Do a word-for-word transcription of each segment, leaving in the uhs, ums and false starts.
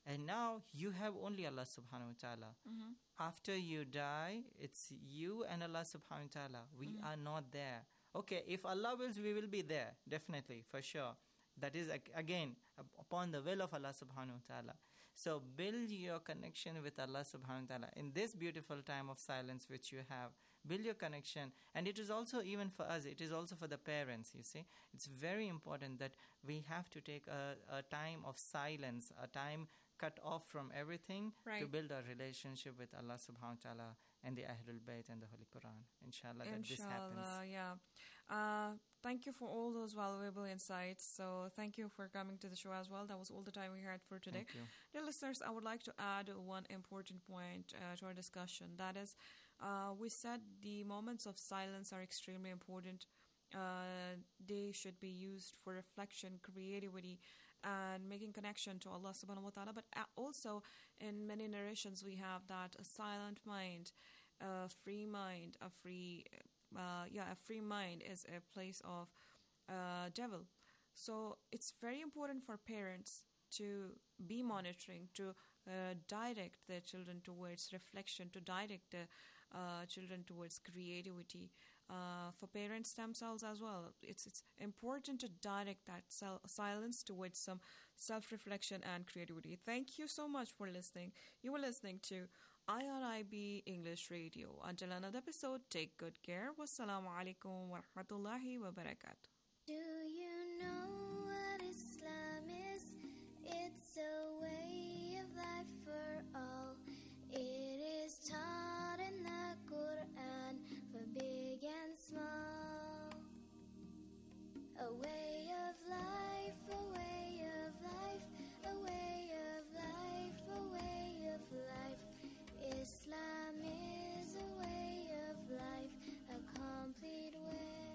And now you have only Allah subhanahu wa ta'ala. Mm-hmm. After you die, it's you and Allah subhanahu wa ta'ala. We mm-hmm. are not there. Okay, if Allah wills, we will be there, definitely, for sure. That is, again, upon the will of Allah subhanahu wa ta'ala. So build your connection with Allah subhanahu wa ta'ala. In this beautiful time of silence which you have, build your connection. And it is also, even for us, it is also for the parents, you see. It's very important that we have to take a, a time of silence, a time cut off from everything, right, to build a relationship with Allah subhanahu wa ta'ala and the Ahlul Bayt and the Holy Quran. Inshallah, that this happens. Inshallah, yeah. Uh, thank you for all those valuable insights. So thank you for coming to the show as well. That was all the time we had for today. Thank you. Dear listeners, I would like to add one important point uh, to our discussion. That is, uh, we said the moments of silence are extremely important. Uh, they should be used for reflection, creativity, and making connection to Allah subhanahu wa ta'ala. But also, in many narrations, we have that a silent mind, a free mind, a free, uh, yeah, a free mind is a place of uh, devil. So it's very important for parents to be monitoring, to uh, direct their children towards reflection, to direct the uh, children towards creativity. Uh, for parents themselves as well, it's it's important to direct that sil- silence towards some self-reflection and creativity. Thank you so much for listening. You were listening to I R I B English Radio. Until another episode, take good care. Wassalamu alaikum wa rahmatullahi wa barakatuh. Do you know what Islam is? It's a way of life for all. It is taught in the Quran for big and small. A way of life, a way of life, a way of life, a way of life. Islam is a way of life, a complete way.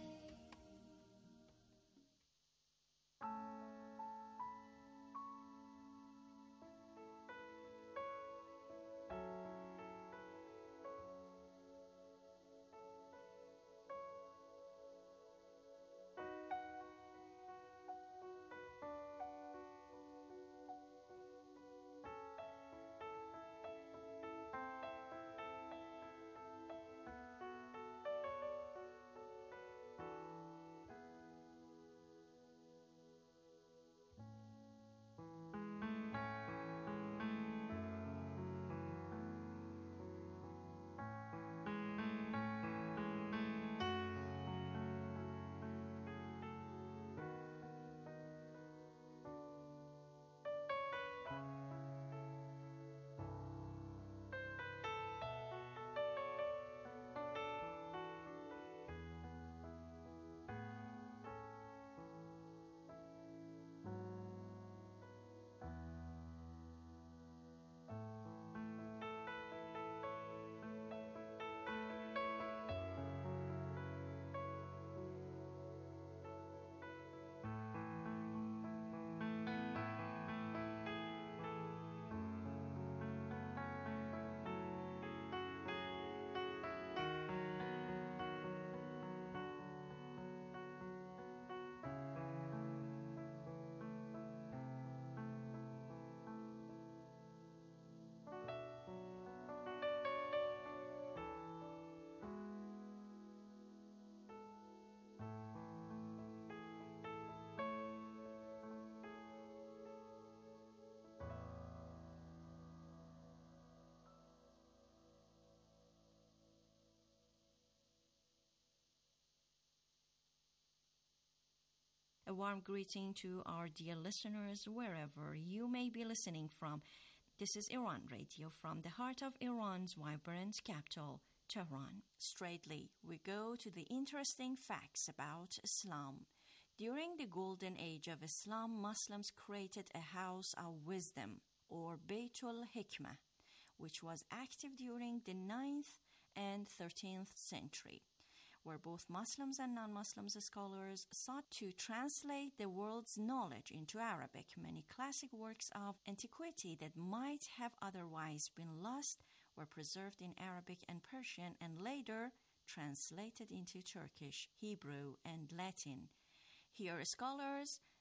A warm greeting to our dear listeners wherever you may be listening from. This is Iran Radio from the heart of Iran's vibrant capital, Tehran. Straightly, we go to the interesting facts about Islam. During the golden age of Islam, Muslims created a house of wisdom, or Baytul Hikmah, which was active during the ninth and thirteenth century, where both Muslims and non-Muslims scholars sought to translate the world's knowledge into Arabic. Many classic works of antiquity that might have otherwise been lost were preserved in Arabic and Persian and later translated into Turkish, Hebrew, and Latin. Here, scholars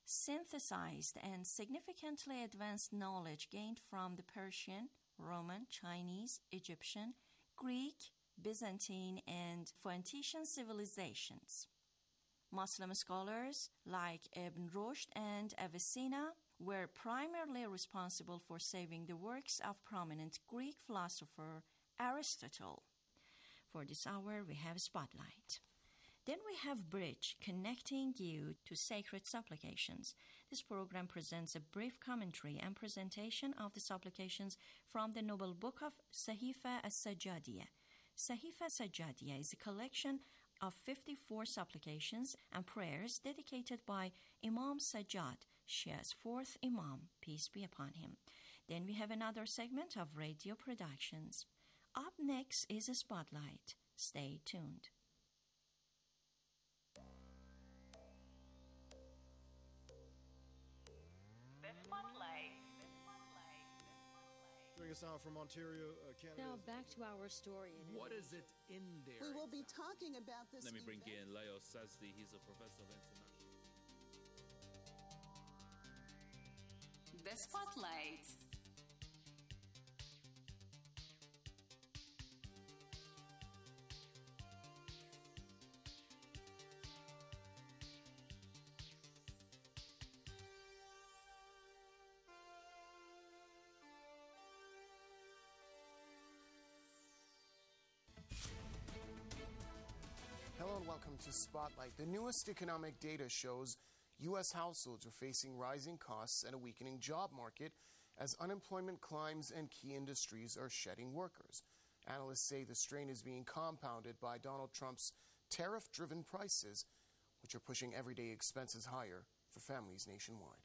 synthesized and significantly advanced knowledge gained from the Persian, Roman, Chinese, Egyptian, Greek, Byzantine, and Phoenician civilizations. Muslim scholars like Ibn Rushd and Avicenna were primarily responsible for saving the works of prominent Greek philosopher Aristotle. For this hour, we have Spotlight. Then we have Bridge, connecting you to sacred supplications. This program presents a brief commentary and presentation of the supplications from the Noble Book of Sahifa as-Sajjadiyya. Sahifa as-Sajjadiyya is a collection of fifty-four supplications and prayers dedicated by Imam Sajjad, Shia's fourth Imam, peace be upon him. Then we have another segment of radio productions. Up next is a Spotlight. Stay tuned. Joining us now from Ontario, uh, Canada. Now back to our story. What is it in there? We will be talking about this. Let me bring event. in Leo Sazdi. He's a professor of international. The Spotlight. Hello and welcome to Spotlight. The newest economic data shows U S households are facing rising costs and a weakening job market as unemployment climbs and key industries are shedding workers. Analysts say the strain is being compounded by Donald Trump's tariff-driven prices, which are pushing everyday expenses higher for families nationwide.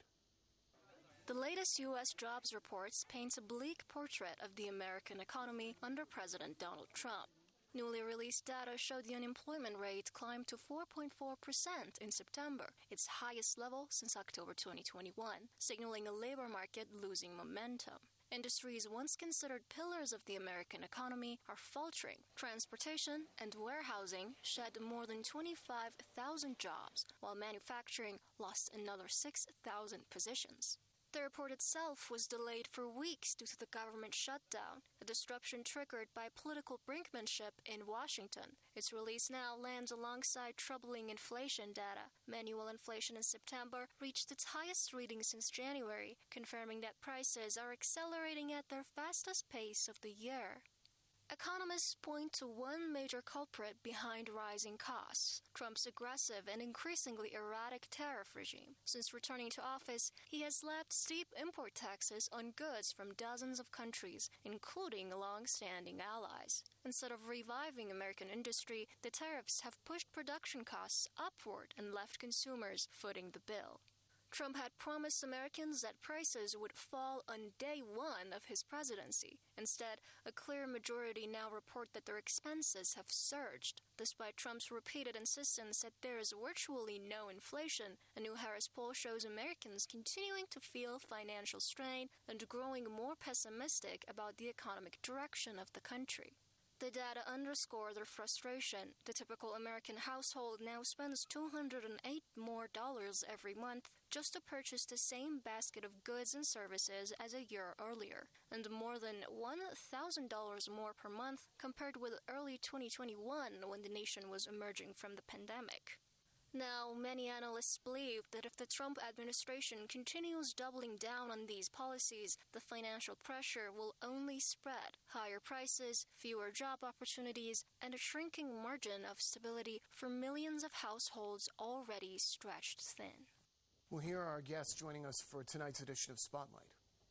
The latest U S jobs reports paints a bleak portrait of the American economy under President Donald Trump. Newly released data showed the unemployment rate climbed to four point four percent in September, its highest level since October twenty twenty-one, signaling a labor market losing momentum. Industries once considered pillars of the American economy are faltering. Transportation and warehousing shed more than twenty-five thousand jobs, while manufacturing lost another six thousand positions. The report itself was delayed for weeks due to the government shutdown, a disruption triggered by political brinkmanship in Washington. Its release now lands alongside troubling inflation data. Manual inflation in September reached its highest reading since January, confirming that prices are accelerating at their fastest pace of the year. Economists point to one major culprit behind rising costs: Trump's aggressive and increasingly erratic tariff regime. Since returning to office, he has slapped steep import taxes on goods from dozens of countries, including long-standing allies. Instead of reviving American industry, the tariffs have pushed production costs upward and left consumers footing the bill. Trump had promised Americans that prices would fall on day one of his presidency. Instead, a clear majority now report that their expenses have surged. Despite Trump's repeated insistence that there is virtually no inflation, a new Harris poll shows Americans continuing to feel financial strain and growing more pessimistic about the economic direction of the country. The data underscore their frustration. The typical American household now spends two hundred eight more dollars every month just to purchase the same basket of goods and services as a year earlier, and more than one thousand dollars more per month compared with early twenty twenty-one when the nation was emerging from the pandemic. Now, many analysts believe that if the Trump administration continues doubling down on these policies, the financial pressure will only spread. Higher prices, fewer job opportunities, and a shrinking margin of stability for millions of households already stretched thin. Well, here are our guests joining us for tonight's edition of Spotlight.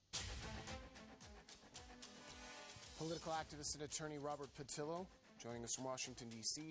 Political activist and attorney Robert Patillo, joining us from Washington, D C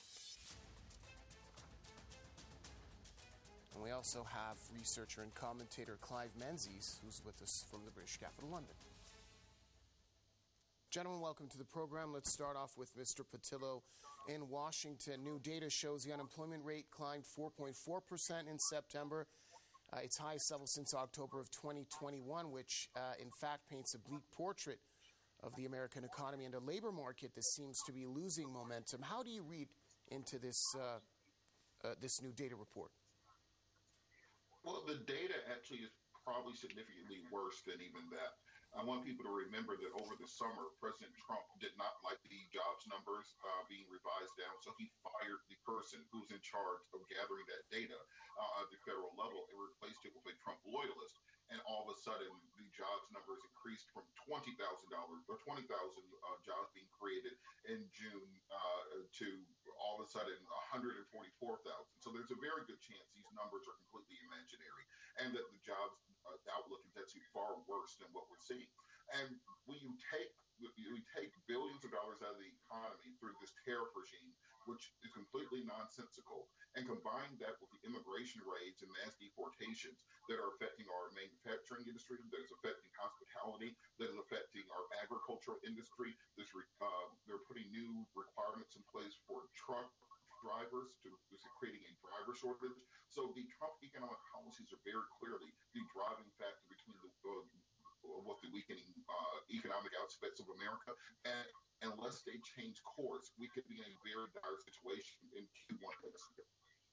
And we also have researcher and commentator Clive Menzies, who's with us from the British capital, London. Gentlemen, welcome to the program. Let's start off with Mister Patillo in Washington. New data shows the unemployment rate climbed four point four percent in September, uh, its highest level since October of twenty twenty-one, which uh, in fact paints a bleak portrait of the American economy and a labor market that seems to be losing momentum. How do you read into this, uh, uh, this new data report? Well, the data actually is probably significantly worse than even that. I want people to remember that over the summer, President Trump did not like the jobs numbers uh, being revised down, so he fired the person who's in charge of gathering that data uh, at the federal level and replaced it with a Trump loyalist. And all of a sudden, the jobs numbers increased from twenty thousand dollars or twenty thousand uh, jobs being created in June uh, to all of a sudden one hundred forty-four thousand. So there's a very good chance these numbers are completely imaginary and that the jobs uh, outlook is actually far worse than what we're seeing. And when you take you take billions of dollars out of the economy through this tariff regime, which is completely nonsensical, and combine that with the immigration raids and mass deportations that are affecting our manufacturing industry, that is affecting hospitality, that is affecting our agricultural industry. This, uh, they're putting new requirements in place for truck drivers to, to creating a driver shortage. So the Trump economic policies are very clearly the driving factor between the uh, what the weakening uh, economic aspects of America, and unless they change course, we could be in a very dire situation in Q one next year.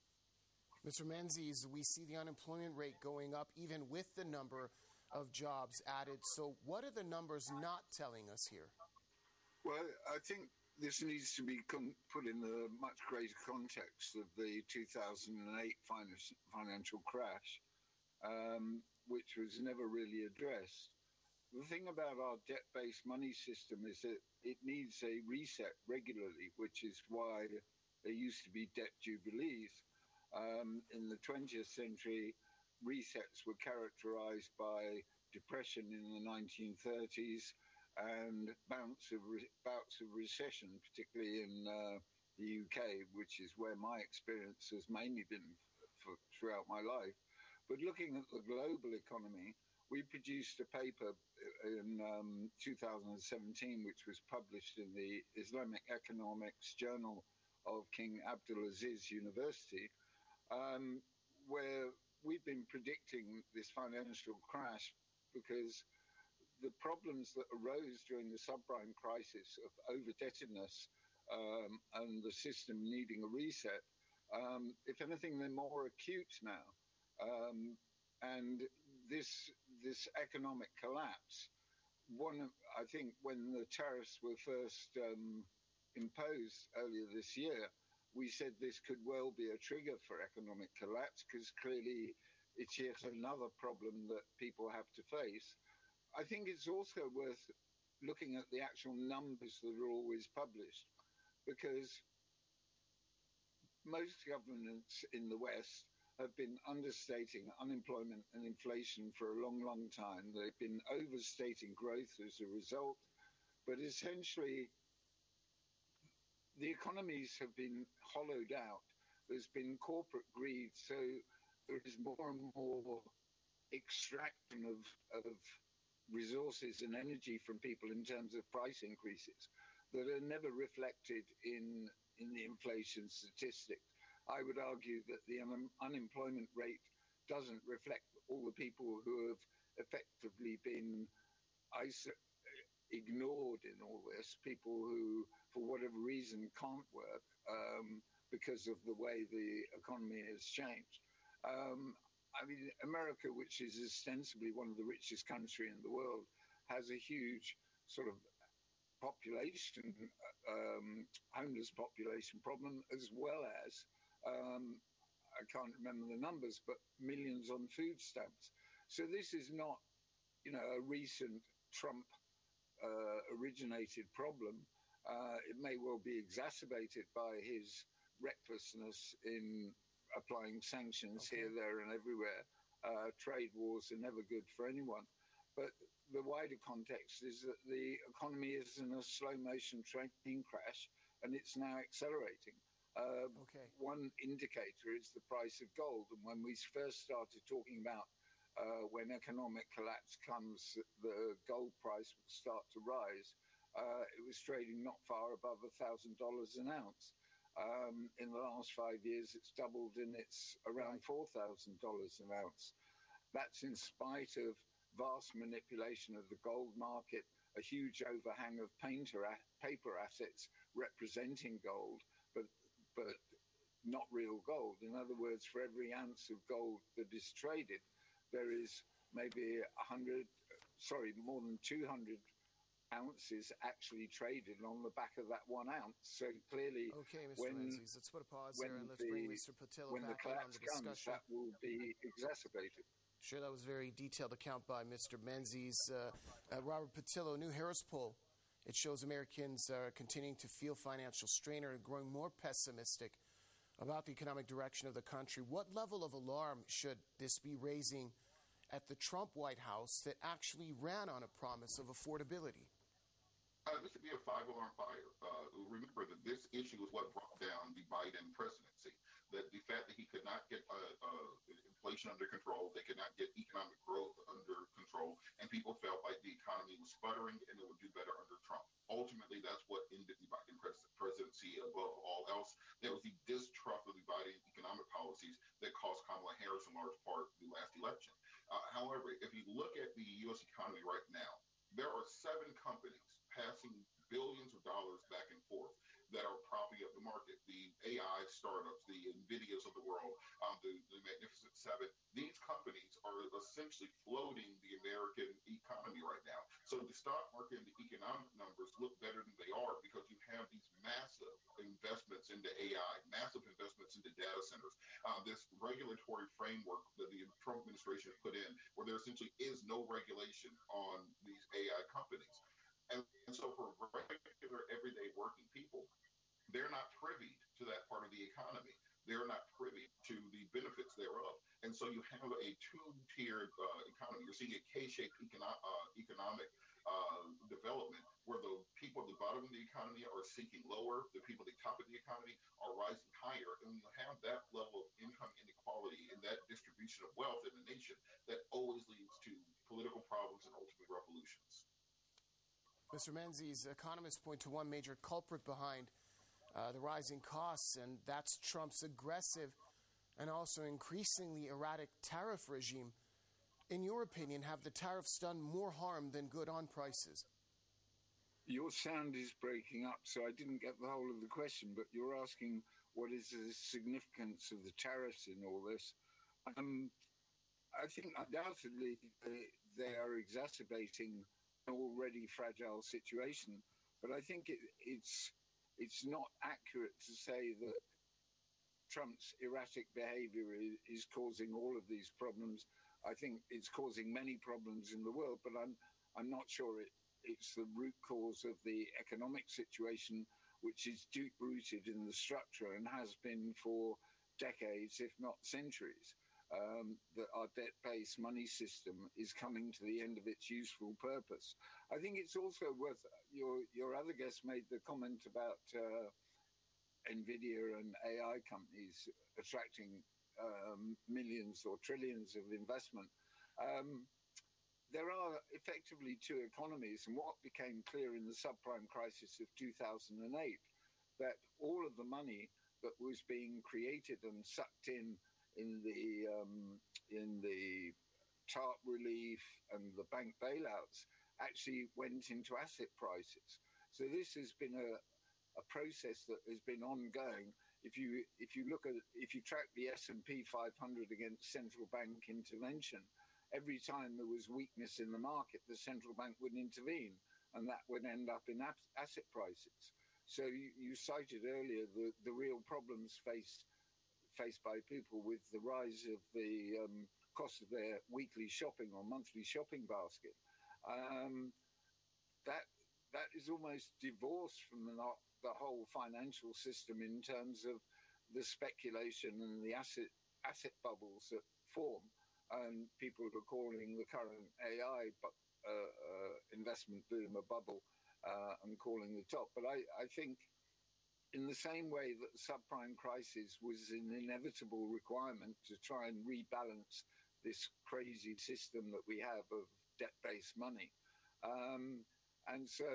Mister Menzies, we see the unemployment rate going up even with the number of jobs added. So what are the numbers not telling us here? Well, I think this needs to be com- put in the much greater context of the two thousand eight fin- financial crash, um, which was never really addressed. The thing about our debt-based money system is that it needs a reset regularly, which is why there used to be debt jubilees. Um, in the twentieth century, resets were characterized by depression in the nineteen thirties and bouts of, re- bouts of recession, particularly in uh, the U K, which is where my experience has mainly been for, throughout my life. But looking at the global economy, we produced a paper in um, two thousand seventeen, which was published in the Islamic Economics Journal of King Abdulaziz University, um, where we've been predicting this financial crash because the problems that arose during the subprime crisis of overdebtedness um, and the system needing a reset, um, if anything, they're more acute now. Um, and this this economic collapse, one, I think when the tariffs were first um, imposed earlier this year, we said this could well be a trigger for economic collapse because clearly it's yet another problem that people have to face. I think it's also worth looking at the actual numbers that are always published, because most governments in the West have been understating unemployment and inflation for a long, long time. They've been overstating growth as a result, but essentially the economies have been hollowed out. There's been corporate greed, so there is more and more extraction of, of resources and energy from people in terms of price increases that are never reflected in, in the inflation statistics. I would argue that the un- unemployment rate doesn't reflect all the people who have effectively been iso- ignored in all this, people who, for whatever reason, can't work um, because of the way the economy has changed. Um, I mean, America, which is ostensibly one of the richest countries in the world, has a huge sort of population, um, homeless population problem, as well as Um, I can't remember the numbers, but millions on food stamps. So this is not, you know, a recent Trump uh, originated problem. Uh, it may well be exacerbated by his recklessness in applying sanctions okay. here, there, and everywhere. Uh, trade wars are never good for anyone. But the wider context is that the economy is in a slow motion train crash, and it's now accelerating. Uh, okay. One indicator is the price of gold. And when we first started talking about uh, when economic collapse comes, the gold price will start to rise, uh, it was trading not far above one thousand dollars an ounce. Um, in the last five years, it's doubled and it's around four thousand dollars an ounce. That's in spite of vast manipulation of the gold market, a huge overhang of painter a- paper assets representing gold, but but not real gold. In other words, for every ounce of gold that is traded, there is maybe a hundred, sorry, more than two hundred ounces actually traded on the back of that one ounce. So clearly, okay, Mister when, Menzies, let's put a pause here and let's the, bring Mister Patillo when back the in on the collapse discussion. comes, that will be exacerbated. Sure, that was a very detailed account by Mister Menzies. Uh, uh, Robert Patillo, new Harris poll. It shows Americans are continuing to feel financial strain and are growing more pessimistic about the economic direction of the country. What level of alarm should this be raising at the Trump White House that actually ran on a promise of affordability? Uh, this would be a five-alarm fire. Uh, remember that this issue is what brought down the Biden presidency. That the fact that he could not get uh, uh, inflation under control, they could not get economic growth under control, and people felt like the economy was sputtering and it would do better under Trump. Ultimately, that's what ended the Biden pres- presidency above all else. There was the distrust of the Biden economic policies that cost Kamala Harris in large part the last election. Uh, however, if you look at the U S economy right now, there are seven companies passing billions of dollars back and forth that are propping up the market. The A I startups, the NVIDIAs of the world, um, the, the Magnificent Seven, these companies are essentially floating the American economy right now. So the stock market and the economic numbers look better than they are because you have these massive investments into A I, massive investments into data centers, um, this regulatory framework that the Trump administration has put in, where there essentially is no regulation on these A I companies. And, and so for regular, everyday working people, they're not privy to that part of the economy. They're not privy to the benefits thereof. And so you have a two-tiered uh, economy. You're seeing a K-shaped econo- uh, economic uh, development where the people at the bottom of the economy are sinking lower, the people at the top of the economy are rising higher. And when you have that level of income inequality and that distribution of wealth in the nation, that always leads to political problems and ultimately revolutions. Mister Menzies, economists point to one major culprit behind uh, the rising costs, and that's Trump's aggressive and also increasingly erratic tariff regime. In your opinion, have the tariffs done more harm than good on prices? Your sound is breaking up, so I didn't get the whole of the question, but you're asking what is the significance of the tariffs in all this. Um, I think undoubtedly they, they are exacerbating already fragile situation, but I think it, it's it's not accurate to say that Trump's erratic behavior is, is causing all of these problems. I think it's causing many problems in the world, but I'm I'm not sure it, it's the root cause of the economic situation, which is deep rooted in the structure and has been for decades, if not centuries. Um, that our debt-based money system is coming to the end of its useful purpose. I think it's also worth, your your other guest made the comment about uh, NVIDIA and A I companies attracting um, millions or trillions of investment. Um, there are effectively two economies, and what became clear in the subprime crisis of two thousand eight, that all of the money that was being created and sucked in in the um, in the TARP relief and the bank bailouts actually went into asset prices. So this has been a, a process that has been ongoing. If you if you look at if you track the S and P five hundred against central bank intervention, every time there was weakness in the market, the central bank would intervene, and that would end up in asset prices. So you, you cited earlier the, the real problems faced faced by people with the rise of the um, cost of their weekly shopping or monthly shopping basket. Um, that that is almost divorced from the, the whole financial system in terms of the speculation and the asset asset bubbles that form. And people are calling the current A I bu- uh, uh, investment boom a bubble uh, and calling the top. But I, I think in the same way that the subprime crisis was an inevitable requirement to try and rebalance this crazy system that we have of debt-based money. Um, and so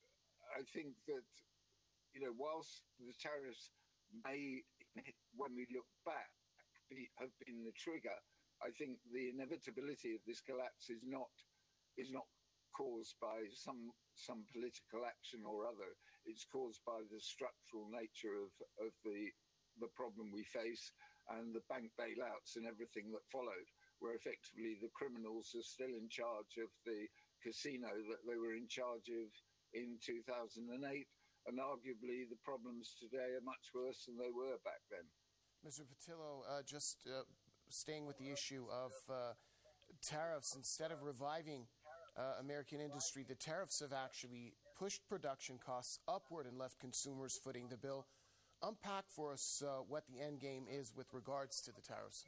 I think that, you know, whilst the tariffs may, when we look back, be, have been the trigger, I think the inevitability of this collapse is not is not caused by some some political action or other. It's caused by the structural nature of, of the the problem we face and the bank bailouts and everything that followed, where effectively the criminals are still in charge of the casino that they were in charge of in two thousand eight. And arguably the problems today are much worse than they were back then. Mister Patillo, uh, just uh, staying with the issue of uh, tariffs, instead of reviving uh, American industry, the tariffs have actually pushed production costs upward and left consumers footing the bill. Unpack for us uh, what the end game is with regards to the tariffs.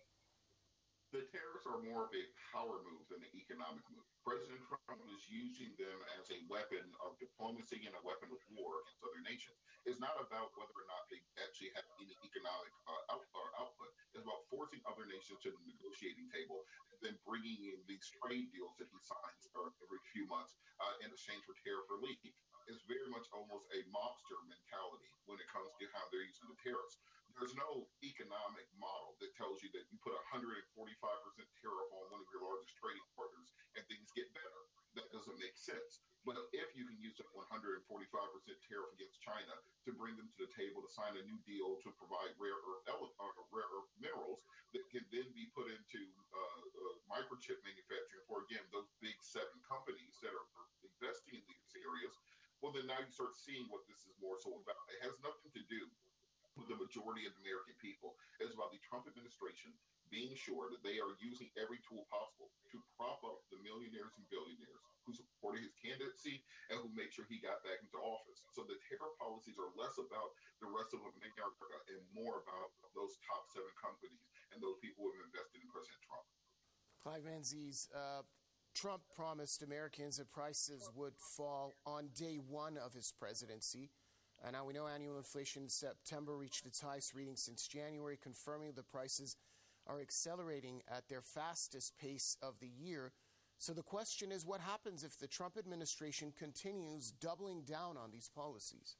The tariffs are more of a power move than an economic move. President Trump is using them as a weapon of diplomacy and a weapon of war against other nations. It's not about whether or not they actually have any economic uh, out, or output. It's about forcing other nations to the negotiating table and then bringing in these trade deals that he signs uh, every few months uh, in exchange for tariff relief. It's very much almost a mobster mentality when it comes to how they're using the tariffs. There's no economic model that tells you that you put a one hundred forty-five percent tariff on one of your largest trading partners and things get better. That doesn't make sense. But if you can use that one hundred forty-five percent tariff against China to bring them to the table to sign a new deal to provide rare earth, ele- uh, rare earth minerals that can then be put into uh, uh, microchip manufacturing for, again, those big seven companies that are investing in these areas, well, then now you start seeing what this is more so about. It has nothing to do with the majority of the American people. It's about the Trump administration being sure that they are using every tool possible to prop up the millionaires and billionaires who supported his candidacy and who made sure he got back into office. So the tariff policies are less about the rest of America and more about those top seven companies and those people who have invested in President Trump. Clive Menzies, uh, Trump promised Americans that prices would fall on day one of his presidency. Uh, now, we know annual inflation in September reached its highest reading since January, confirming the prices are accelerating at their fastest pace of the year. So the question is, what happens if the Trump administration continues doubling down on these policies?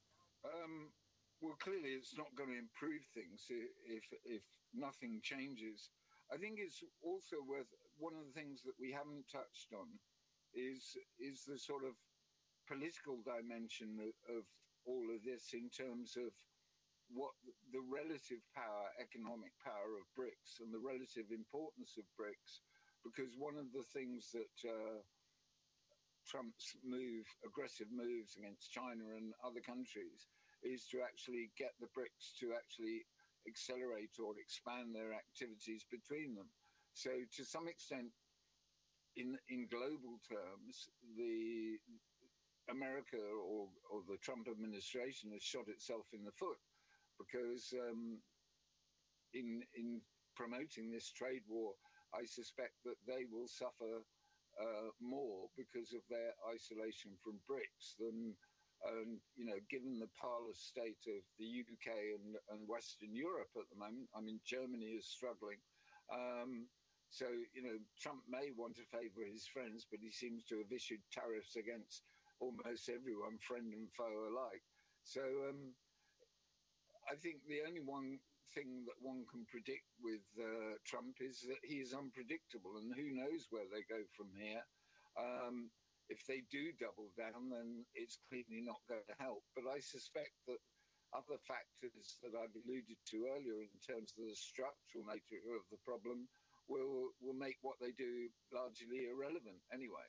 Um, well, clearly it's not going to improve things if, if nothing changes. I think it's also worth, one of the things that we haven't touched on is, is the sort of political dimension of, of all of this in terms of what the relative power, economic power of BRICS and the relative importance of BRICS, because one of the things that uh, Trump's move, aggressive moves against China and other countries is to actually get the BRICS to actually accelerate or expand their activities between them. So to some extent, in in global terms, the America or, or the Trump administration has shot itself in the foot, because um, in in promoting this trade war, I suspect that they will suffer uh, more because of their isolation from BRICS than, um, you know, given the parlous state of the U K and, and Western Europe at the moment. I mean, Germany is struggling. Um, so, you know, Trump may want to favor his friends, but he seems to have issued tariffs against almost everyone, friend and foe alike. So um, I think the only one thing that one can predict with uh, Trump is that he is unpredictable, and who knows where they go from here. Um, if they do double down, then it's clearly not going to help. But I suspect that other factors that I've alluded to earlier in terms of the structural nature of the problem will will make what they do largely irrelevant anyway.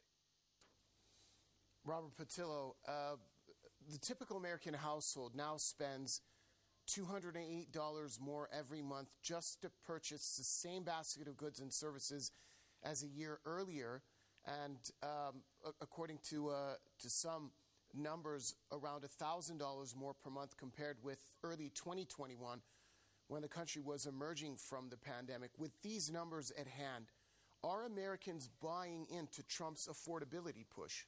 Robert Patillo, uh, the typical American household now spends two hundred eight dollars more every month just to purchase the same basket of goods and services as a year earlier. And um, according to uh, to some numbers, around one thousand dollars more per month compared with early twenty twenty-one, when the country was emerging from the pandemic. With these numbers at hand, are Americans buying into Trump's affordability push?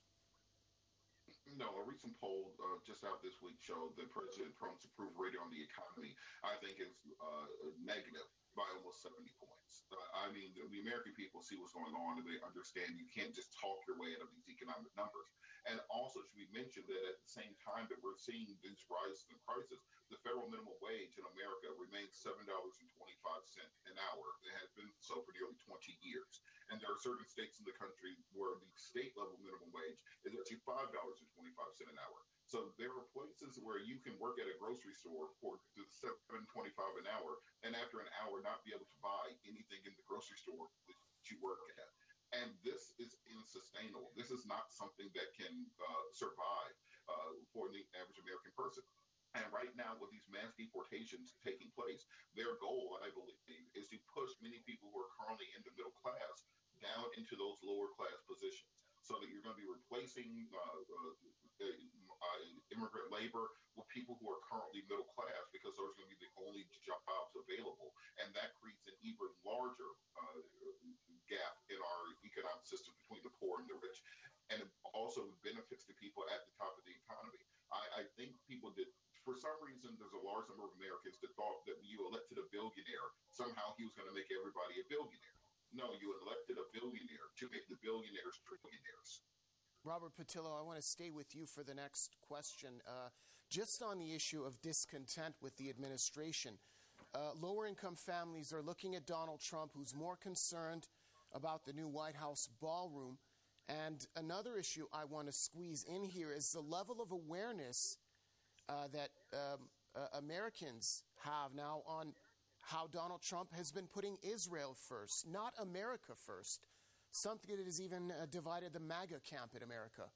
No, a recent poll uh, just out this week showed that President Trump's approval rating on the economy, I think, is uh, negative by almost seventy points. Uh, I mean, the, the American people see what's going on, and they understand you can't just talk your way out of these economic numbers. And also, it should be mentioned that at the same time that we're seeing these rises in prices, the federal minimum wage in America remains seven dollars and twenty-five cents an hour. It has been so for nearly twenty years. And there are certain states in the country where the state level minimum wage is actually five dollars and twenty-five cents an hour. So there are places where you can work at a grocery store for seven twenty-five an hour, and after an hour not be able to buy anything in the grocery store that you work at. And this is unsustainable. This is not something that can uh, survive uh, for the average American person. And right now, with these mass deportations taking place, their goal, I believe, is to push many people who are currently in the middle class down into those lower class positions, so that you're going to be replacing uh, uh, uh, immigrant labor with people who are currently middle class, because those are going to be the only jobs available. And that creates an even larger uh, gap in our economic system between the poor and the rich. And it also benefits the people at the top of the economy. I, I think people did, for some reason, there's a large number of Americans that thought that when you elected a billionaire, somehow he was going to make everybody a billionaire. No, you elected a billionaire to make the billionaires trillionaires. Robert Patillo, I want to stay with you for the next question. Uh, just on the issue of discontent with the administration, uh, lower-income families are looking at Donald Trump, who's more concerned about the new White House ballroom. And another issue I want to squeeze in here is the level of awareness uh, that um, uh, Americans have now on how Donald Trump has been putting Israel first, not America first, something that has even uh, divided the MAGA camp in America.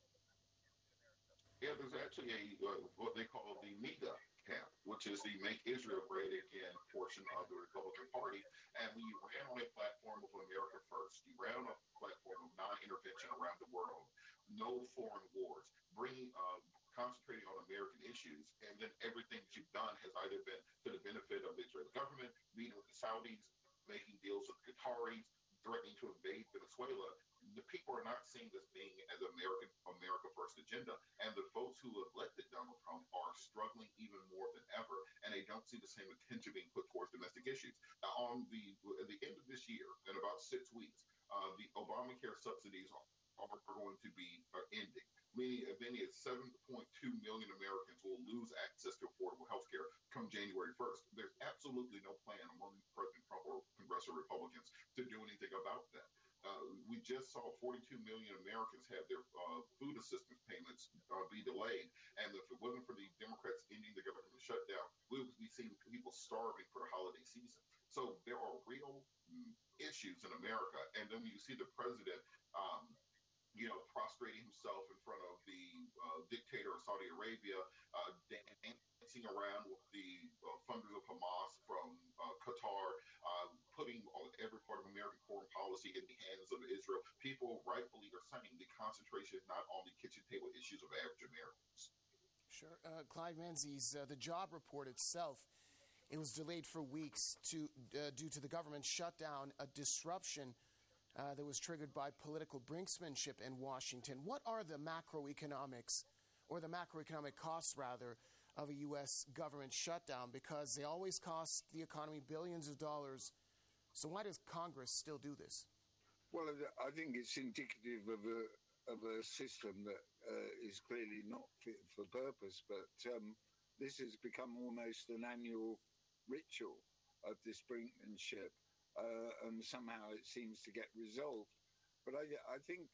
Yeah, there's actually a uh, what they call the MEGA camp, which is the Make Israel Great Again portion of the Republican Party. And when you ran on a platform of America First, you ran on a platform of non-intervention around the world, no foreign wars, bringing, uh, concentrating on American issues, and then everything that you've done has either been to the benefit of the Israeli government, meeting with the Saudis, making deals with the Qataris, threatening to invade Venezuela. The people are not seeing this being as American America First agenda, and the folks who have elected Donald Trump are struggling even more than ever, and they don't see the same attention being put towards domestic issues. Now, on the at the end of this year, in about six weeks, uh, the Obamacare subsidies are, are going to be are ending. Meaning, as many as seven point two million Americans will lose access to affordable health care come January first. There's absolutely no plan among President Trump or congressional Republicans to do anything about that. Uh, we just saw forty-two million Americans have their uh, food assistance payments uh, be delayed. And if it wasn't for the Democrats ending the government shutdown, we would be seeing people starving for the holiday season. So there are real mm, issues in America. And then when you see the president, um, you know, prostrating himself in front of the uh, dictator of Saudi Arabia, uh, dancing around with the uh, funders of Hamas from uh, Qatar, uh, putting every part of American foreign policy in the hands of Israel. People rightfully are saying the concentration is not on the kitchen table issues of average Americans. Sure. Uh, Clive Menzies, uh, the job report itself, it was delayed for weeks to, uh, due to the government shutdown, a disruption Uh, that was triggered by political brinksmanship in Washington. What are the macroeconomics, or the macroeconomic costs, rather, of a U S government shutdown? Because they always cost the economy billions of dollars. So why does Congress still do this? Well, I think it's indicative of a of a system that uh, is clearly not fit for purpose. But um, this has become almost an annual ritual of this brinkmanship. Uh, and somehow it seems to get resolved. But I, I think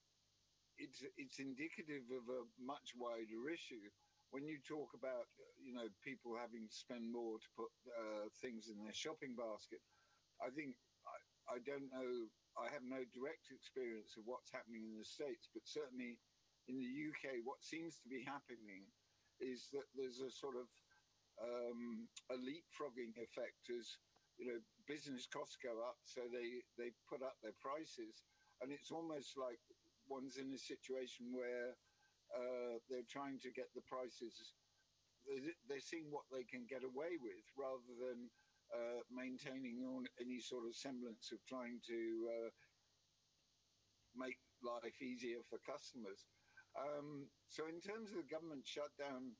it's it's indicative of a much wider issue. When you talk about, you know, people having to spend more to put uh, things in their shopping basket, I think, I, I don't know, I have no direct experience of what's happening in the States, but certainly in the U K, what seems to be happening is that there's a sort of um, a leapfrogging effect as, you know, business costs go up, so they, they put up their prices. And it's almost like one's in a situation where uh, they're trying to get the prices, they're, they're seeing what they can get away with rather than uh, maintaining on any sort of semblance of trying to uh, make life easier for customers. Um, so in terms of the government shutdown,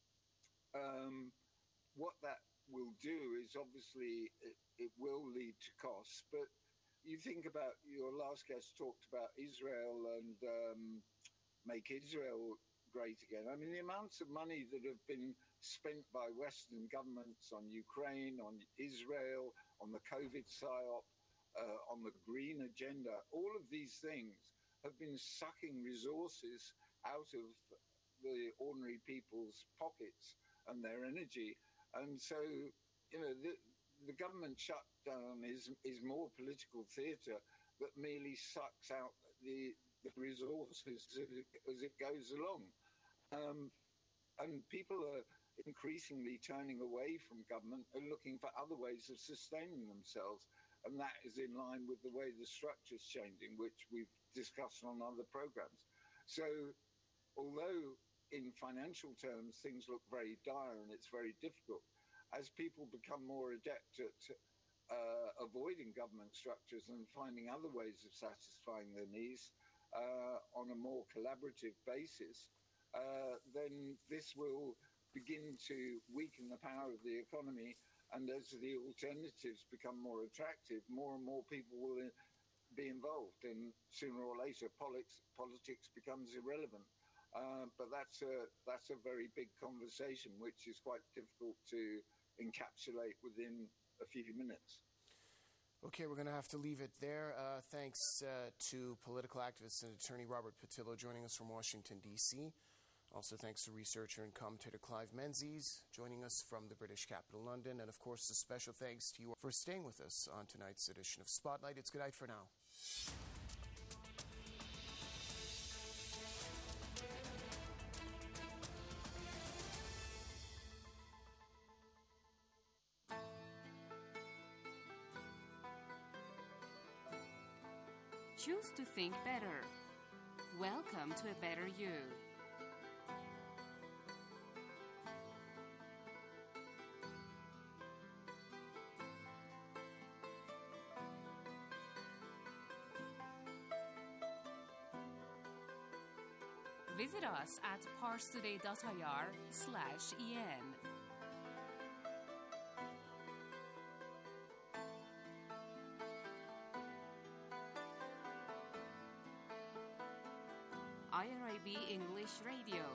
um, what that will do is obviously it, it will lead to costs, but you think about, your last guest talked about Israel and um, make Israel great again. I mean, the amounts of money that have been spent by Western governments on Ukraine, on Israel, on the COVID psyop, uh, on the green agenda. All of these things have been sucking resources out of the ordinary people's pockets and their energy. And so, you know, the, the government shutdown is, is more political theatre that merely sucks out the, the resources as it, as it goes along. Um, and people are increasingly turning away from government and looking for other ways of sustaining themselves. And that is in line with the way the structure is changing, which we've discussed on other programs. So although in financial terms things look very dire and it's very difficult, as people become more adept at uh, avoiding government structures and finding other ways of satisfying their needs uh, on a more collaborative basis, uh, then this will begin to weaken the power of the economy. And as the alternatives become more attractive, more and more people will be involved. And sooner or later, politics, politics becomes irrelevant. Uh, but that's a, that's a very big conversation, which is quite difficult to encapsulate within a few minutes. Okay, we're going to have to leave it there. Uh, thanks uh, to political activist and attorney Robert Patillo joining us from Washington, D C Also thanks to researcher and commentator Clive Menzies joining us from the British capital, London. And of course, a special thanks to you for staying with us on tonight's edition of Spotlight. It's good night for now. Choose to think better. Welcome to a better you. Visit us at parstoday.ir slash en. I R I B English Radio.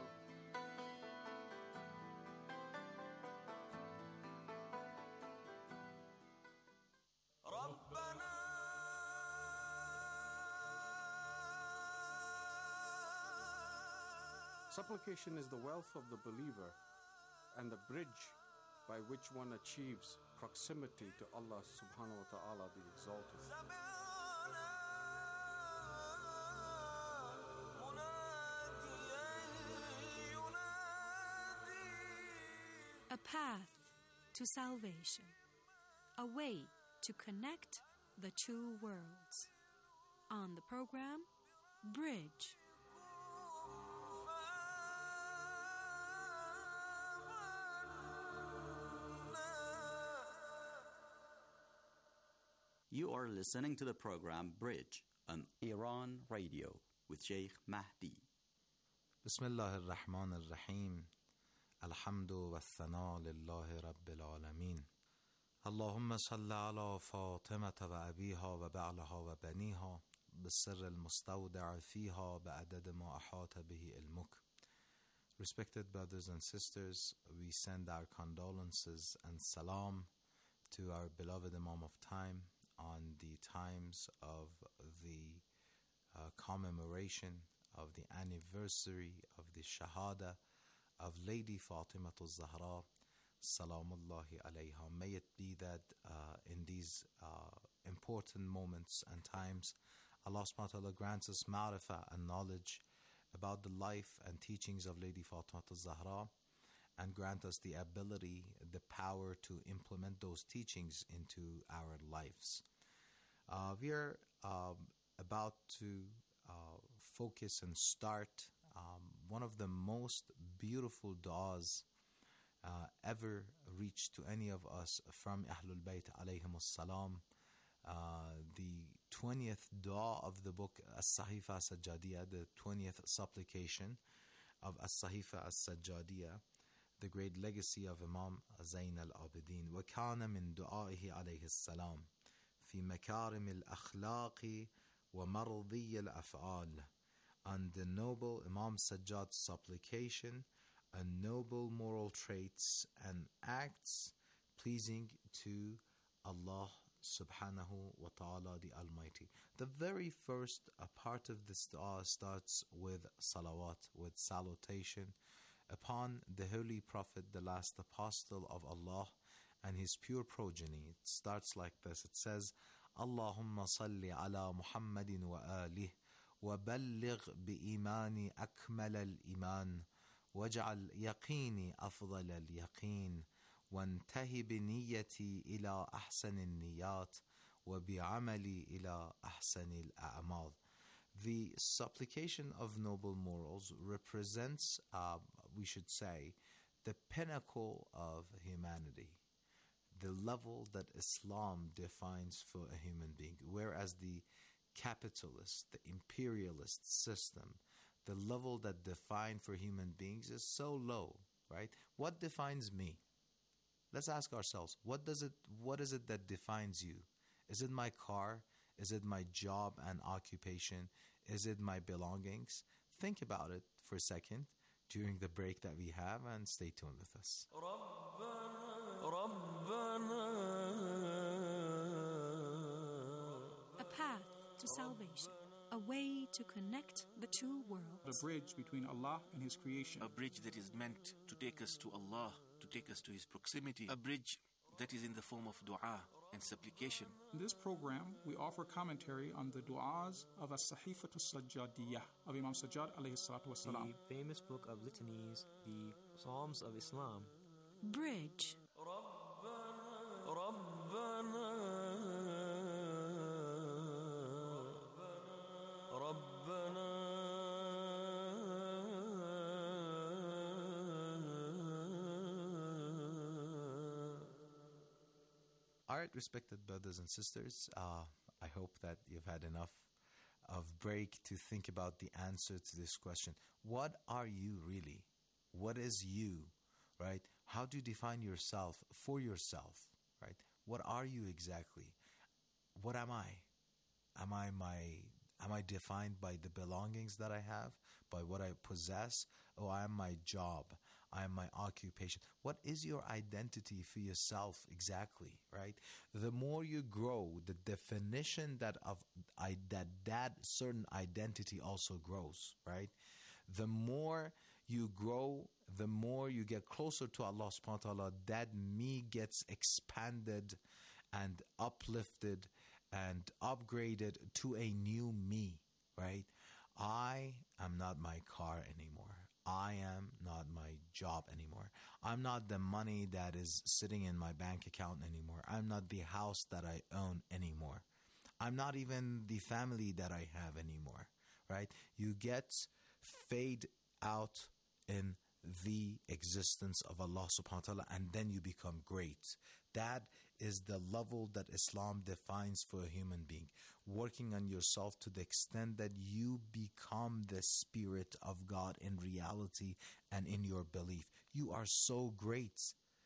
Supplication is the wealth of the believer and the bridge by which one achieves proximity to Allah subhanahu wa ta'ala the Exalted. A path to salvation, a way to connect the two worlds. On the program, Bridge. You are listening to the program Bridge on Iran Radio with Sheikh Mahdi. بسم الله الرحمن الرحيم. الحمد والثناء لله رب العالمين. اللهم صل على فاطمة وأبيها وبعلها وبنيها بالسر المستودع فيها بعدد ما أحاط به علمك. Respected brothers and sisters, we send our condolences and salam to our beloved Imam of Time on the times of the uh, commemoration of the anniversary of the Shahada of Lady Fatima al-Zahra, Salamullahi alayha. May it be that uh, in these uh, important moments and times, Allah subhanahu wa ta'ala grants us ma'rifah and knowledge about the life and teachings of Lady Fatima al-Zahra, and grant us the ability, the power to implement those teachings into our lives. Uh, we are um, about to uh, focus and start um, one of the most beautiful du'as uh, ever reached to any of us from Ahlul Bayt alayhimus salam. Uh, the twentieth du'a of the book As-Sahifa As-Sajjadiyah, the twentieth supplication of As-Sahifa As-Sajjadiyah, the great legacy of Imam Zayn al-Abidin. وَكَانَ مِن دُعَائِهِ عَلَيْهِ السَّلَامِ فِي مَكَارِمِ الْأَخْلَاقِ وَمَرْضِيِّ الْأَفْعَالِ. And the noble Imam Sajjad's supplication and noble moral traits and acts pleasing to Allah subhanahu wa ta'ala, the Almighty. The very first uh, part of this dua starts with salawat, with salutation upon the Holy Prophet, the last apostle of Allah and his pure progeny. It starts like this. It says, Allahumma salli ala Muhammadin wa alih wa balligh bi imani akmal al-iman waj'al yaqini afdal al-yaqin وانتهي بنيتي إلى أحسن النيات وبعملي إلى أحسن الأعمال. The supplication of noble morals represents, uh, we should say, the pinnacle of humanity, the level that Islam defines for a human being, whereas the capitalist, the imperialist system, the level that defined for human beings is so low, right? What defines me? Let's ask ourselves, what does it what is it that defines you? Is it my car? Is it my job and occupation? Is it my belongings? Think about it for a second during the break that we have, and stay tuned with us. A path to salvation. A way to connect the two worlds. The bridge between Allah and His creation. A bridge that is meant to take us to Allah, to take us to His proximity. A bridge that is in the form of dua and supplication. In this program, we offer commentary on the du'as of As-Sahifatu Sajjadiyah of Imam Sajjad alayhi salatu wasalam. The famous book of litanies, the Psalms of Islam. Bridge. Alright, respected brothers and sisters, uh, I hope that you've had enough of break to think about the answer to this question. What are you really? What is you, right? How do you define yourself for yourself, right? What are you exactly? What am I? Am I my... Am I defined by the belongings that I have, by what I possess? Oh, I am my job. I am my occupation. What is your identity for yourself exactly, right? The more you grow, the definition that of I, that that certain identity also grows, right? The more you grow, the more you get closer to Allah subhanahu wa ta'ala, that me gets expanded and uplifted and upgraded to a new me, right? I am not my car anymore. I am not my job anymore. I'm not the money that is sitting in my bank account anymore. I'm not the house that I own anymore. I'm not even the family that I have anymore, right? You get fade out in the existence of Allah subhanahu wa ta'ala, and then you become great. That is the level that Islam defines for a human being. Working on yourself to the extent that you become the Spirit of God in reality and in your belief. You are so great.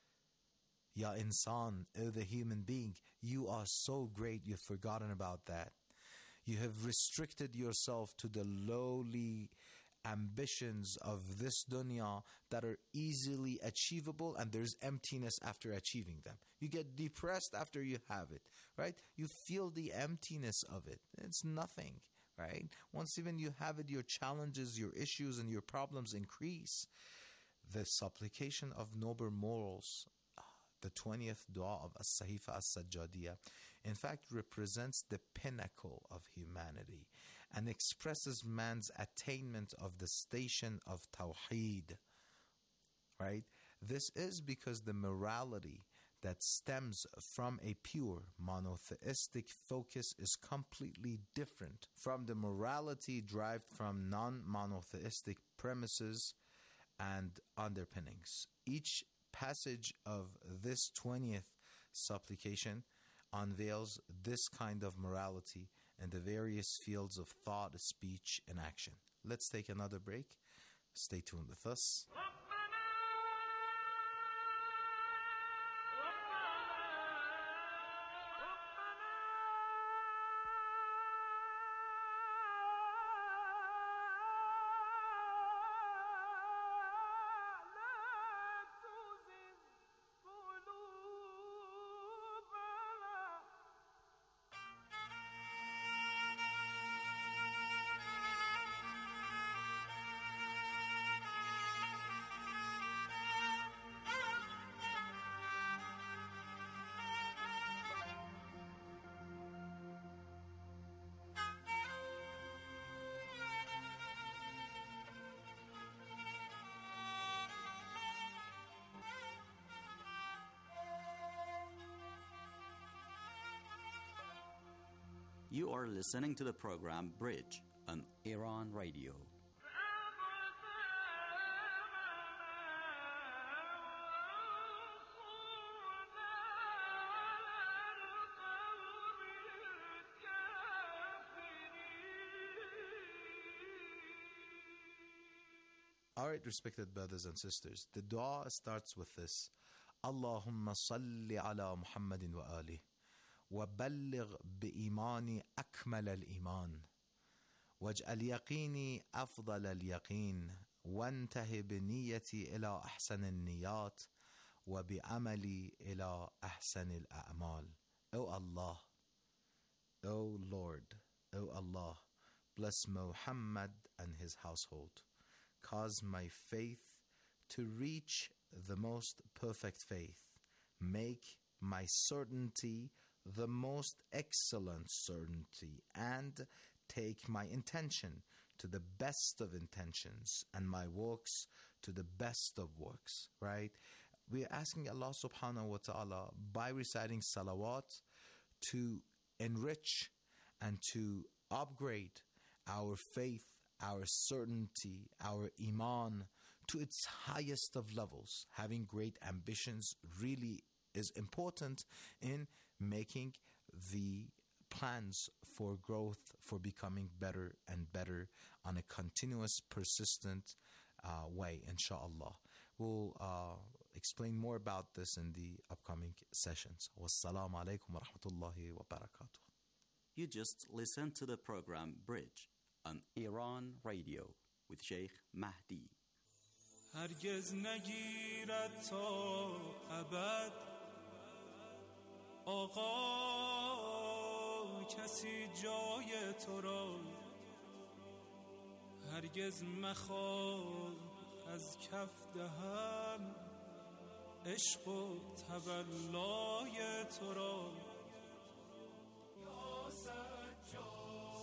Ya insan, O the human being, you are so great, you've forgotten about that. You have restricted yourself to the lowly ambitions of this dunya that are easily achievable, and there's emptiness after achieving them. You get depressed after you have it, right? You feel the emptiness of it. It's nothing, right? Once even you have it, your challenges, your issues, and your problems increase. The supplication of noble morals, the twentieth dua of As-Sahifa As-Sajjadiyah, in fact represents the pinnacle of humanity and expresses man's attainment of the station of Tawheed, right? This is because the morality that stems from a pure monotheistic focus is completely different from the morality derived from non-monotheistic premises and underpinnings. Each passage of this twentieth supplication unveils this kind of morality in the various fields of thought, speech, and action. Let's take another break. Stay tuned with us. You are listening to the program Bridge on Iran Radio. All right, respected brothers and sisters, the dua starts with this. Allahumma salli ala Muhammadin wa alih wa balligh bi-imani akmal al-iman waj'al yaqini afdal al-yaqin وانتهي بنيتي إلى أحسن النيات وبعملي إلى أحسن الأعمال. O Allah, O Lord, O Allah, bless Muhammad and his household. Cause my faith to reach the most perfect faith. Make my certainty the most excellent certainty, and take my intention to the best of intentions and my works to the best of works, right? We are asking Allah subhanahu wa ta'ala by reciting salawat to enrich and to upgrade our faith, our certainty, our iman to its highest of levels. Having great ambitions really is important in making the plans for growth, for becoming better and better on a continuous, persistent uh, way, inshallah. We'll uh, explain more about this in the upcoming sessions. Wassalamu alaikum wa rahmatullahi wa barakatuh. You just listened to the program Bridge on Iran Radio with Sheikh Mahdi. هرگز نگیرد تا ابد آقا کسی جای تو را هرگز مخواه از کف دهم عشق و تولای تو را یا سجاد.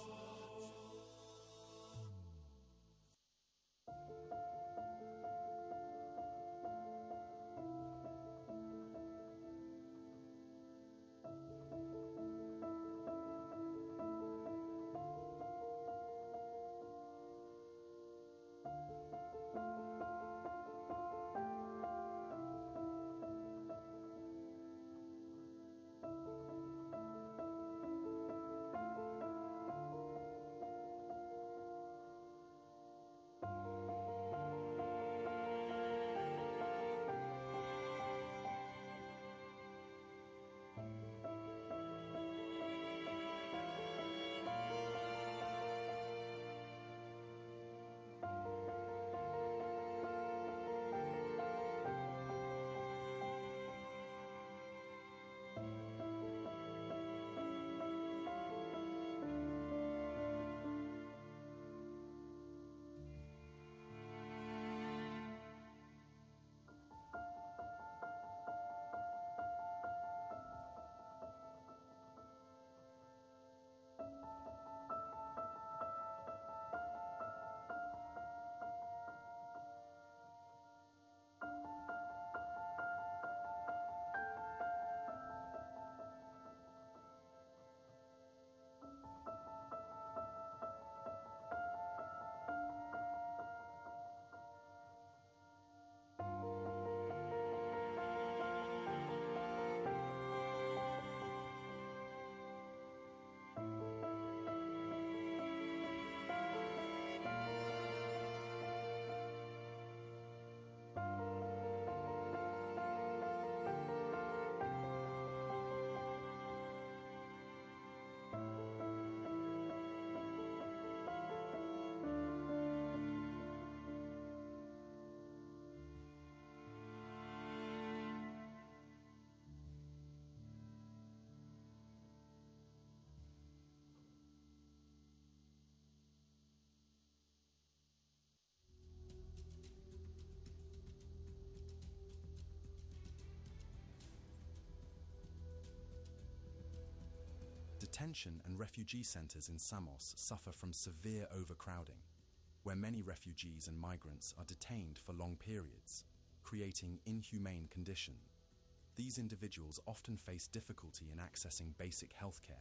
Detention and refugee centres in Samos suffer from severe overcrowding, where many refugees and migrants are detained for long periods, creating inhumane conditions. These individuals often face difficulty in accessing basic healthcare,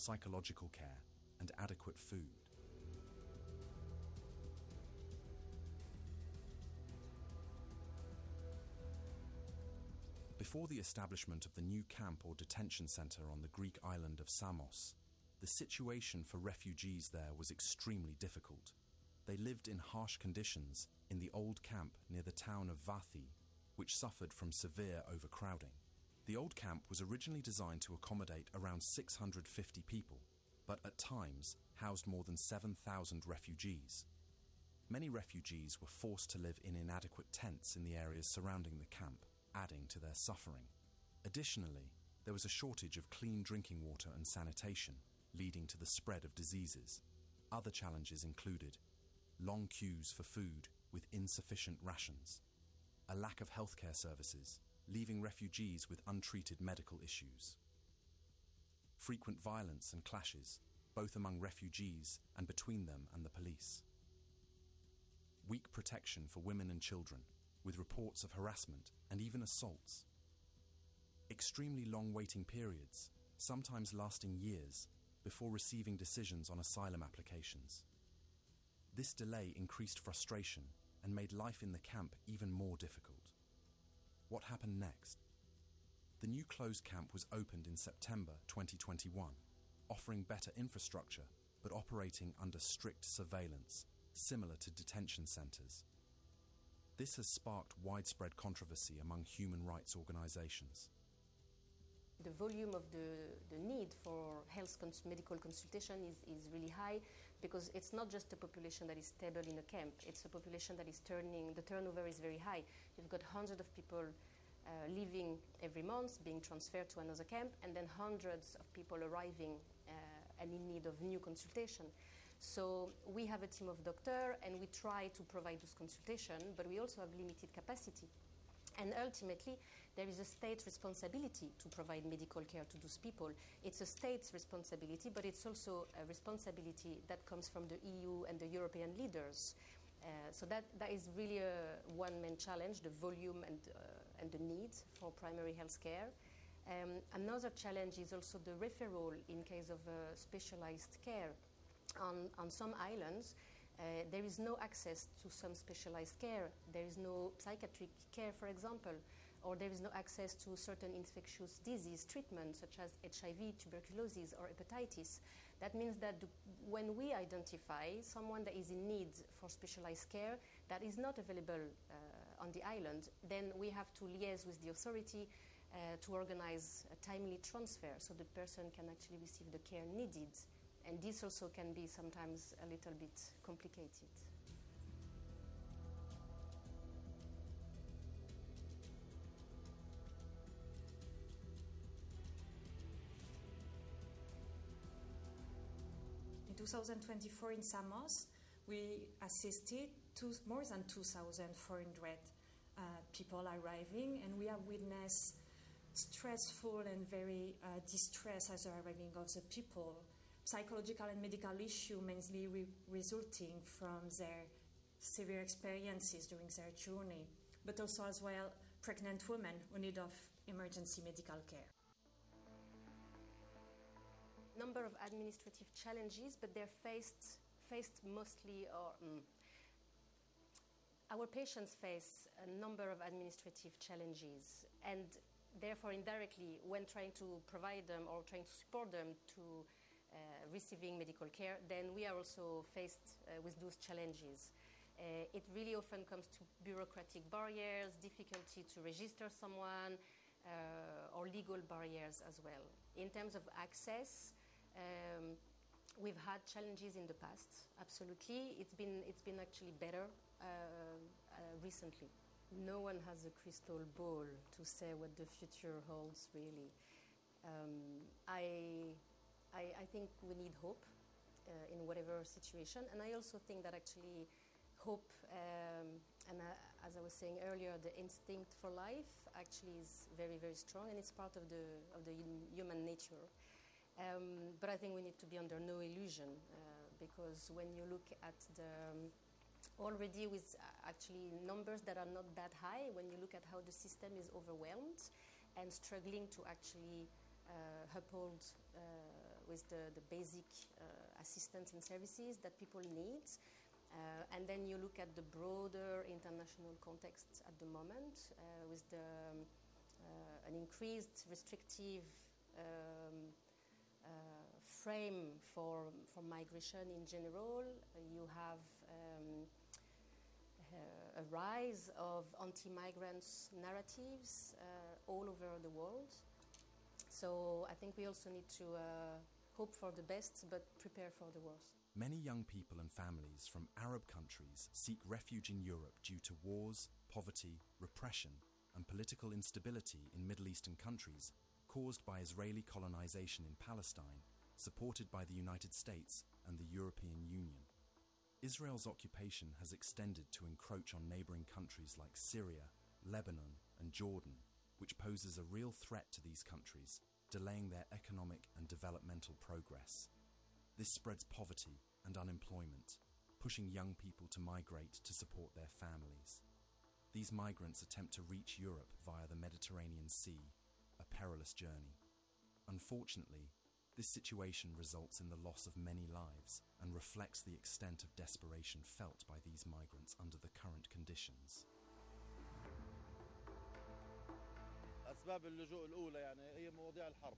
psychological care, and adequate food. Before the establishment of the new camp or detention center on the Greek island of Samos, the situation for refugees there was extremely difficult. They lived in harsh conditions in the old camp near the town of Vathi, which suffered from severe overcrowding. The old camp was originally designed to accommodate around six hundred fifty people, but at times housed more than seven thousand refugees. Many refugees were forced to live in inadequate tents in the areas surrounding the camp, adding to their suffering. Additionally, there was a shortage of clean drinking water and sanitation, leading to the spread of diseases. Other challenges included long queues for food with insufficient rations, a lack of healthcare services, leaving refugees with untreated medical issues, frequent violence and clashes, both among refugees and between them and the police, weak protection for women and children, with reports of harassment and even assaults, extremely long waiting periods, sometimes lasting years, before receiving decisions on asylum applications. This delay increased frustration and made life in the camp even more difficult. What happened next? The new closed camp was opened in September twenty twenty-one, offering better infrastructure but operating under strict surveillance, similar to detention centers. This has sparked widespread controversy among human rights organizations. The volume of the, the need for health cons- medical consultation is, is really high because it's not just a population that is stable in a camp, it's a population that is turning, the turnover is very high. You've got hundreds of people uh, leaving every month, being transferred to another camp, and then hundreds of people arriving uh, and in need of new consultation. So we have a team of doctors and we try to provide this consultation, but we also have limited capacity. And ultimately, there is a state responsibility to provide medical care to those people. It's a state's responsibility, but it's also a responsibility that comes from the E U and the European leaders. Uh, so that, that is really a one-man challenge, the volume and, uh, and the need for primary health care. Um, another challenge is also the referral in case of uh, specialized care. On, on some islands, Uh, there is no access to some specialized care. There is no psychiatric care, for example, or there is no access to certain infectious disease treatments such as H I V, tuberculosis, or hepatitis. That means that the, when we identify someone that is in need for specialized care that is not available uh, on the island, then we have to liaise with the authority uh, to organize a timely transfer so the person can actually receive the care needed. And this also can be sometimes a little bit complicated. In two thousand twenty-four in Samos, we assisted to more than two thousand four hundred uh, people arriving, and we have witnessed stressful and very uh, distress as the arriving of the people. Psychological and medical issue mainly re- resulting from their severe experiences during their journey, but also as well pregnant women who need of emergency medical care. Number of administrative challenges, but they're faced faced mostly, or mm, our patients face a number of administrative challenges, and therefore indirectly, when trying to provide them or trying to support them to Uh, receiving medical care, then we are also faced uh, with those challenges. Uh, it really often comes to bureaucratic barriers, difficulty to register someone, uh, or legal barriers as well. In terms of access, um, we've had challenges in the past, absolutely. It's been, it's been actually better uh, uh, recently. No one has a crystal ball to say what the future holds, really. Um, I... I, I think we need hope uh, in whatever situation, and I also think that actually hope, um, and uh, as I was saying earlier, the instinct for life actually is very, very strong, and it's part of the of the human nature. Um, but I think we need to be under no illusion, uh, because when you look at the um, already with actually numbers that are not that high, when you look at how the system is overwhelmed and struggling to actually uh, uphold uh, with the, the basic uh, assistance and services that people need. Uh, and then you look at the broader international context at the moment uh, with the, um, uh, an increased restrictive um, uh, frame for, for migration in general. Uh, you have um, uh, a rise of anti-migrants narratives uh, all over the world. So I think we also need to uh, hope for the best but prepare for the worst. Many young people and families from Arab countries seek refuge in Europe due to wars, poverty, repression, and political instability in Middle Eastern countries caused by Israeli colonization in Palestine, supported by the United States and the European Union. Israel's occupation has extended to encroach on neighboring countries like Syria, Lebanon, and Jordan, which poses a real threat to these countries, delaying their economic and developmental progress. This spreads poverty and unemployment, pushing young people to migrate to support their families. These migrants attempt to reach Europe via the Mediterranean Sea, a perilous journey. Unfortunately, this situation results in the loss of many lives and reflects the extent of desperation felt by these migrants under the current conditions. أسباب اللجوء الأولى يعني هي مواضيع الحرب.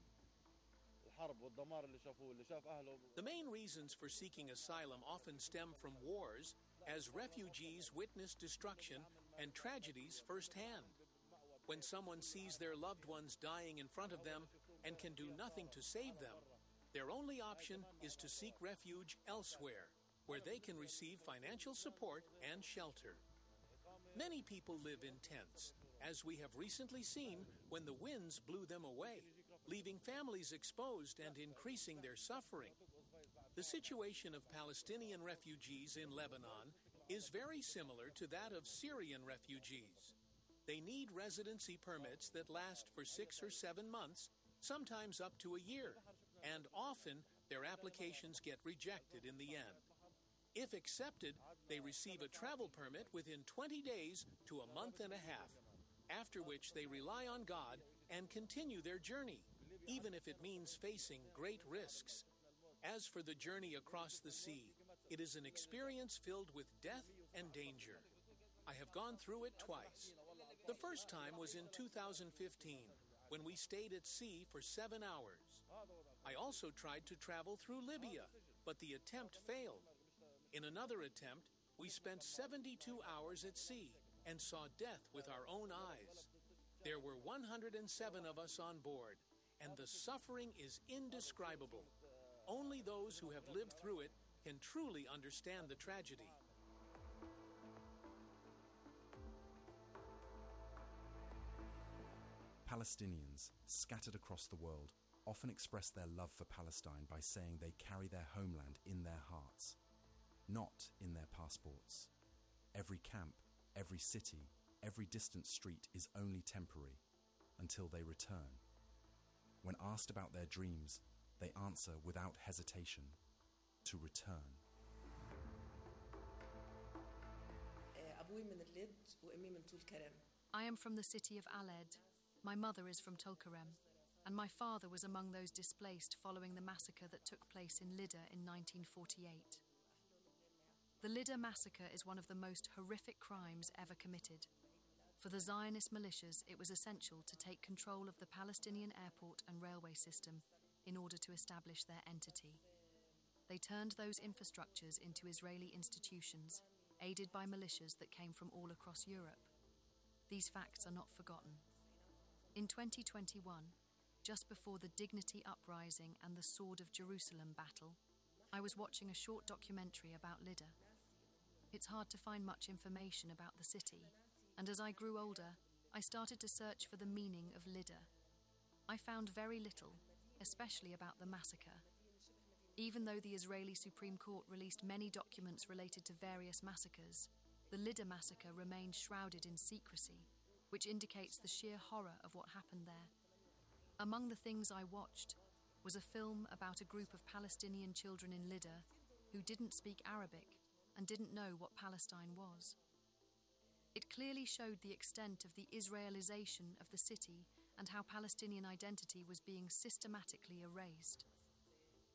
The main reasons for seeking asylum often stem from wars, as refugees witness destruction and tragedies firsthand. When someone sees their loved ones dying in front of them and can do nothing to save them, their only option is to seek refuge elsewhere, where they can receive financial support and shelter. Many people live in tents, as we have recently seen when the winds blew them away, leaving families exposed and increasing their suffering. The situation of Palestinian refugees in Lebanon is very similar to that of Syrian refugees. They need residency permits that last for six or seven months, sometimes up to a year, and often their applications get rejected in the end. If accepted, they receive a travel permit within twenty days to a month and a half, after which they rely on God and continue their journey, even if it means facing great risks. As for the journey across the sea, it is an experience filled with death and danger. I have gone through it twice. The first time was in two thousand fifteen, when we stayed at sea for seven hours. I also tried to travel through Libya, but the attempt failed. In another attempt, we spent seventy-two hours at sea and saw death with our own eyes. There were one hundred seven of us on board, and the suffering is indescribable. Only those who have lived through it can truly understand the tragedy. Palestinians, scattered across the world, often express their love for Palestine by saying they carry their homeland in their hearts, not in their passports. Every camp, every city, every distant street is only temporary until they return. When asked about their dreams, they answer without hesitation, to return. I am from the city of Aled. My mother is from Tulkarem, and my father was among those displaced following the massacre that took place in Lydda in nineteen forty-eight. The Lydda massacre is one of the most horrific crimes ever committed. For the Zionist militias, it was essential to take control of the Palestinian airport and railway system in order to establish their entity. They turned those infrastructures into Israeli institutions, aided by militias that came from all across Europe. These facts are not forgotten. In twenty twenty-one, just before the Dignity Uprising and the Sword of Jerusalem battle, I was watching a short documentary about Lydda. It's hard to find much information about the city, and as I grew older, I started to search for the meaning of Lydda. I found very little, especially about the massacre. Even though the Israeli Supreme Court released many documents related to various massacres, the Lydda massacre remained shrouded in secrecy, which indicates the sheer horror of what happened there. Among the things I watched was a film about a group of Palestinian children in Lydda who didn't speak Arabic and didn't know what Palestine was. It clearly showed the extent of the Israelization of the city and how Palestinian identity was being systematically erased.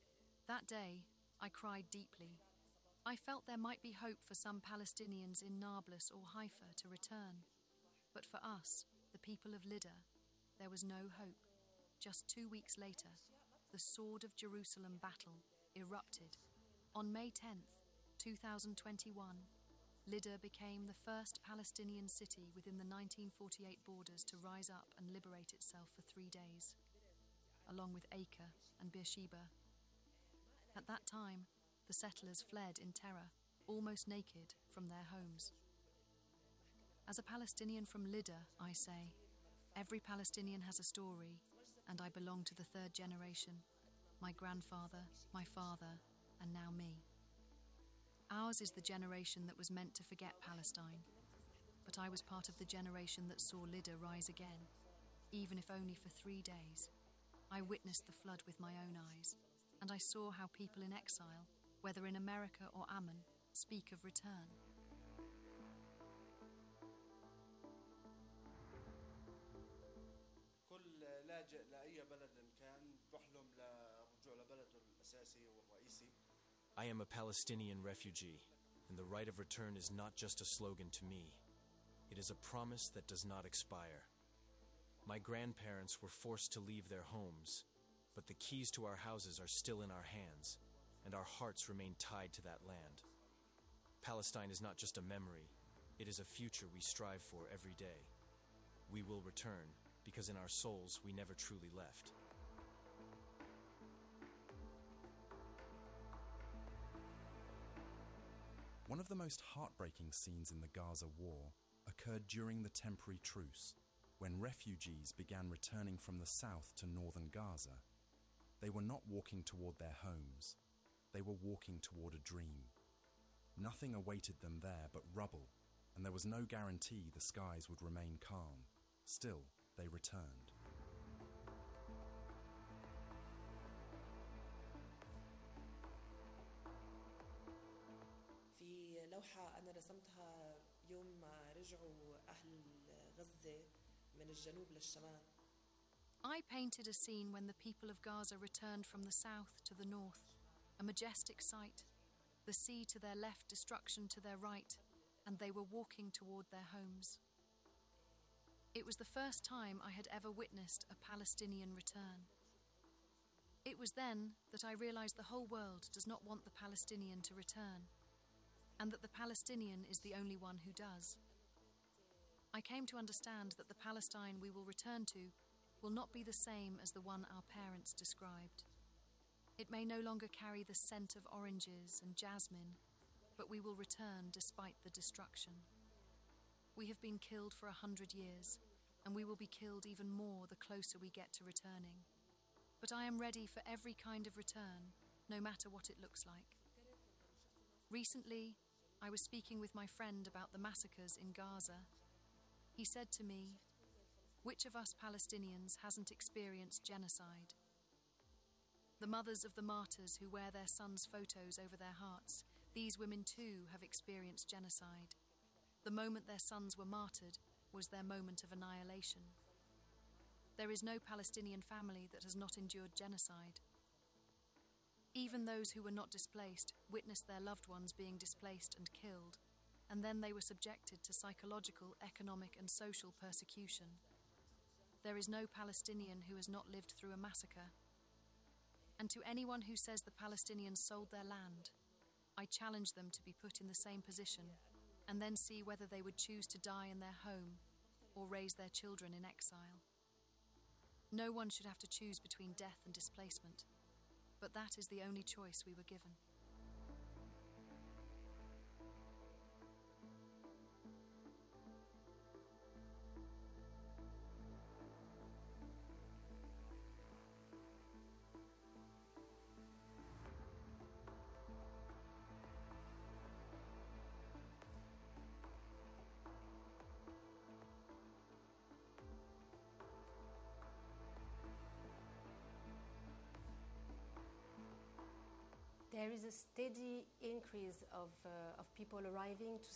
That day, I cried deeply. I felt there might be hope for some Palestinians in Nablus or Haifa to return. But for us, the people of Lydda, there was no hope. Just two weeks later, the Sword of Jerusalem battle erupted. On May tenth, two thousand twenty-one, Lydda became the first Palestinian city within the nineteen forty-eight borders to rise up and liberate itself for three days, along with Acre and Beersheba. At that time, the settlers fled in terror, almost naked, from their homes. As a Palestinian from Lydda, I say, every Palestinian has a story, and I belong to the third generation, my grandfather, my father, and now me. Ours is the generation that was meant to forget Palestine, but I was part of the generation that saw Lydda rise again, even if only for three days. I witnessed the flood with my own eyes, and I saw how people in exile, whether in America or Amman, speak of return. كل لاجئ لأي بلد كان بحلم لرجوع لبلده الأساسي والرئيسي. I am a Palestinian refugee, and the right of return is not just a slogan to me. It is a promise that does not expire. My grandparents were forced to leave their homes, but the keys to our houses are still in our hands, and our hearts remain tied to that land. Palestine is not just a memory, it is a future we strive for every day. We will return, because in our souls we never truly left. One of the most heartbreaking scenes in the Gaza war occurred during the temporary truce, when refugees began returning from the south to northern Gaza. They were not walking toward their homes. They were walking toward a dream. Nothing awaited them there but rubble, and there was no guarantee the skies would remain calm. Still, they returned. في لوحة أنا رسمتها يوم ما رجعوا أهل غزة من الجنوب للشمال. I painted a scene when the people of Gaza returned from the south to the north, a majestic sight, the sea to their left, destruction to their right, and they were walking toward their homes. It was the first time I had ever witnessed a Palestinian return. It was then that I realized the whole world does not want the Palestinian to return, and that the Palestinian is the only one who does. I came to understand that the Palestine we will return to will not be the same as the one our parents described. It may no longer carry the scent of oranges and jasmine, but we will return despite the destruction. We have been killed for a hundred years, and we will be killed even more the closer we get to returning. But I am ready for every kind of return, no matter what it looks like. Recently, I was speaking with my friend about the massacres in Gaza. He said to me, "Which of us Palestinians hasn't experienced genocide?" The mothers of the martyrs who wear their sons' photos over their hearts, these women too have experienced genocide. The moment their sons were martyred was their moment of annihilation. There is no Palestinian family that has not endured genocide. Even those who were not displaced witnessed their loved ones being displaced and killed, and then they were subjected to psychological, economic, and social persecution. There is no Palestinian who has not lived through a massacre. And to anyone who says the Palestinians sold their land, I challenge them to be put in the same position and then see whether they would choose to die in their home or raise their children in exile. No one should have to choose between death and displacement, but that is the only choice we were given. There is a steady increase of, uh, of people arriving to